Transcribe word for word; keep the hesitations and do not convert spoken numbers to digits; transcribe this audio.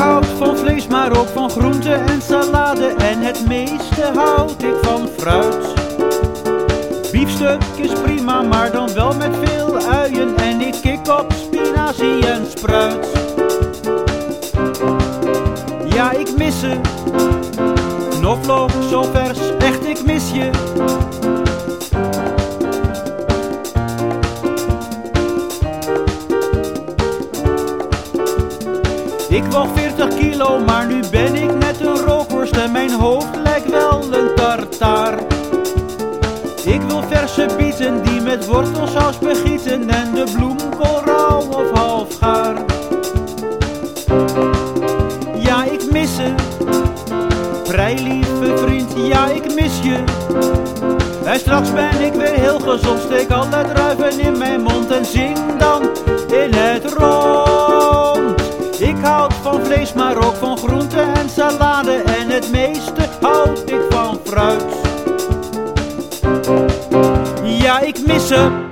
houd van vlees, maar ook van groente en salade. En het meeste houd ik van fruit. Biefstuk is prima, maar dan wel met veel uien. En ik kik op spinazie en spruit. Ja, ik mis ze. Knoflook zo vers, echt ik mis je. Ik woog veertig kilo, maar nu ben ik net een rookworst en mijn hoofd lijkt wel een tartaar. Ik wil verse bieten die met wortelsaus begieten en de bloemkool rauw of half gaar. Ja, ik mis ze. Vrij lieve vriend, ja, ik mis je. En straks ben ik weer heel gezond, steek alle druiven in mijn mond en zing dan in het rond. Ik houd van vlees, maar ook van groente en salade. En het meeste houd ik van fruit. Ja, ik mis ze.